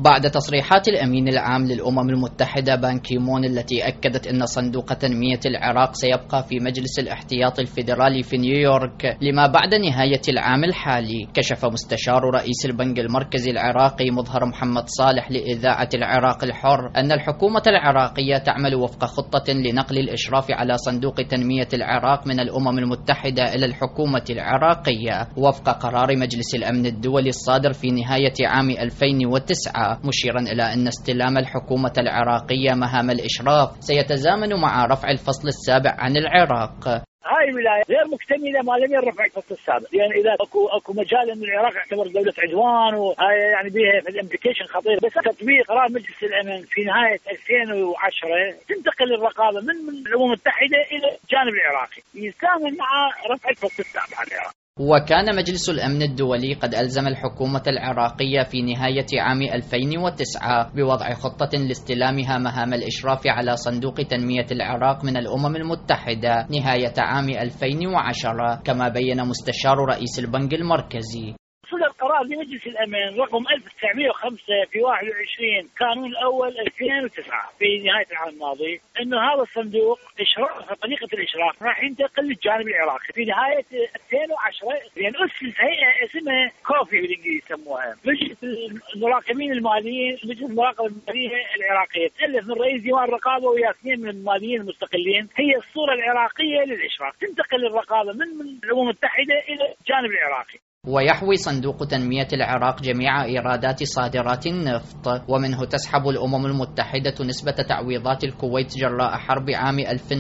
بعد تصريحات الأمين العام للأمم المتحدة بان كيمون التي أكدت أن صندوق تنمية العراق سيبقى في مجلس الاحتياط الفيدرالي في نيويورك لما بعد نهاية العام الحالي، كشف مستشار رئيس البنك المركزي العراقي مظهر محمد صالح لإذاعة العراق الحر أن الحكومة العراقية تعمل وفق خطة لنقل الإشراف على صندوق تنمية العراق من الأمم المتحدة إلى الحكومة العراقية وفق قرار مجلس الأمن الدولي الصادر في نهاية عام 2009، مشيرا إلى أن استلام الحكومة العراقية مهام الإشراف سيتزامن مع رفع الفصل السابع عن العراق. هاي الولاية غير مكتملة ما لم يرفع الفصل السابع، يعني إذا اكو مجال إن العراق يعتبر دولة عدوان وهاي يعني بها الامبليكيشن خطير، بس تطبيق قرار مجلس الأمن في نهاية 2010 تنتقل الرقابة من الأمم المتحدة إلى الجانب العراقي يساهم مع رفع الفصل السابع عن العراق. وكان مجلس الأمن الدولي قد ألزم الحكومة العراقية في نهاية عام 2009 بوضع خطة لاستلامها مهام الإشراف على صندوق تنمية العراق من الأمم المتحدة نهاية عام 2010، كما بين مستشار رئيس البنك المركزي. صدر قرار لمجلس الأمن رقم 1905 في 21 كانون الأول 2009 في نهاية العام الماضي إنه هذا الصندوق إشراف طريقة الإشراف راح ينتقل للجانب العراقي في نهاية 2010، لأن أسس هيئة اسمها كوفي بالإنجليزي يسموها مجلس المراقبين الماليين، مجلس المراقبة المالية العراقية تألف من رئيس ديوان الرقابة ويا اثنين من الماليين المستقلين، هي الصورة العراقية للإشراف، تنتقل الرقابة من الأمم المتحدة إلى الجانب العراقي. ويحوي صندوق تنمية العراق جميع إيرادات صادرات النفط، ومنه تسحب الأمم المتحدة نسبة تعويضات الكويت جراء حرب عام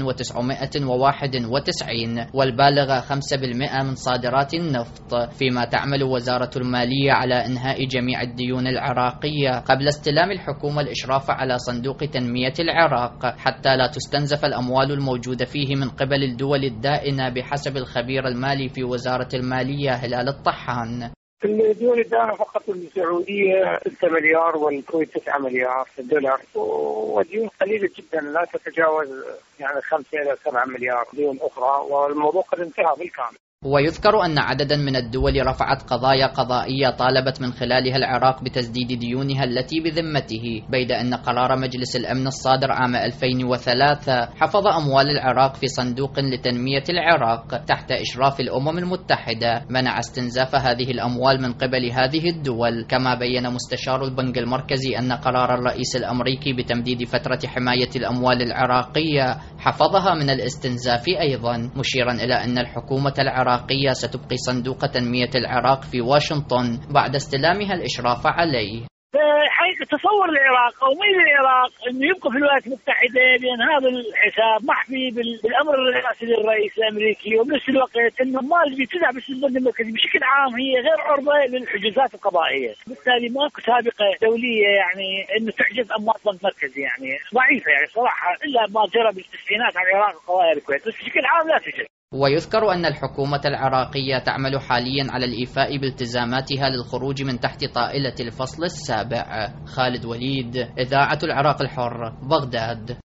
1991 والبالغة 5% من صادرات النفط، فيما تعمل وزارة المالية على إنهاء جميع الديون العراقية قبل استلام الحكومة الإشراف على صندوق تنمية العراق حتى لا تستنزف الأموال الموجودة فيه من قبل الدول الدائنة، بحسب الخبير المالي في وزارة المالية هلال الطحان. الدول الدائنة فقط السعودية 6 مليار والكويت 9 مليار دولار، وديون قليلة جدا لا تتجاوز يعني 5 إلى 7 مليار ديون أخرى، والموضوع قد انتهى بالكامل. ويذكر أن عددا من الدول رفعت قضايا قضائية طالبت من خلالها العراق بتسديد ديونها التي بذمته، بيد أن قرار مجلس الأمن الصادر عام 2003 حفظ أموال العراق في صندوق لتنمية العراق تحت إشراف الأمم المتحدة منع استنزاف هذه الأموال من قبل هذه الدول، كما بين مستشار البنك المركزي أن قرار الرئيس الأمريكي بتمديد فترة حماية الأموال العراقية حفظها من الاستنزاف أيضا، مشيرا إلى أن الحكومة العراقية ستبقي صندوق تنمية العراق في واشنطن بعد استلامها الإشراف عليه. حقيقة تصور العراق أو ميل العراق أنه يبقى في الولايات المتحدة، لأن هذا الحساب محفي بالأمر الرئاسي للرئيس الأمريكي، وبنفس الوقت أنه المال اللي بتدفع بس البنك المركزي بشكل عام هي غير عرضة للحجوزات القضائية، بالتالي ماكو سابقة دولية يعني أنه تحجز أموال بنك مركزي، يعني ضعيفة يعني صراحة، إلا ما جرى بالتسعينات على العراق وقضايا الكويت، بس بشكل عام لا توجد. ويذكر أن الحكومة العراقية تعمل حاليا على الإيفاء بالتزاماتها للخروج من تحت طائلة الفصل السابع. خالد وليد، إذاعة العراق الحر، بغداد.